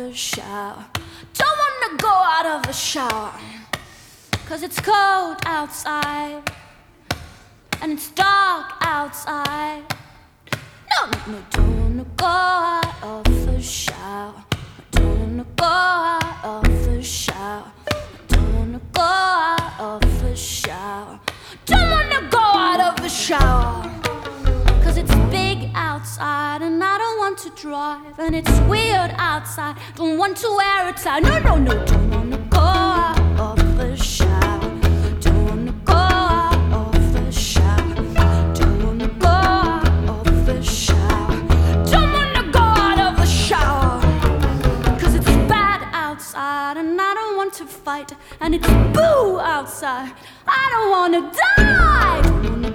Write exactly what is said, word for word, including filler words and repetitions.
the shower. Don't wanna go out of the shower, 'cause it's cold outside and it's dark outside. No, no, no, don't wanna go out of the shower. I don't wanna go out of the shower. I don't wanna go out of the shower. Don't wanna go out of the shower, 'cause it's big outside and I don't want to drive. And it's weird outside, don't want to wear a tie. No, no, no, don't wanna go out of the shower. Don't wanna go out of the shower. Don't wanna go out of the shower. Don't wanna go out of the shower, 'cause it's bad outside and I don't want to fight. And it's boo outside, I don't wanna die. Don't wanna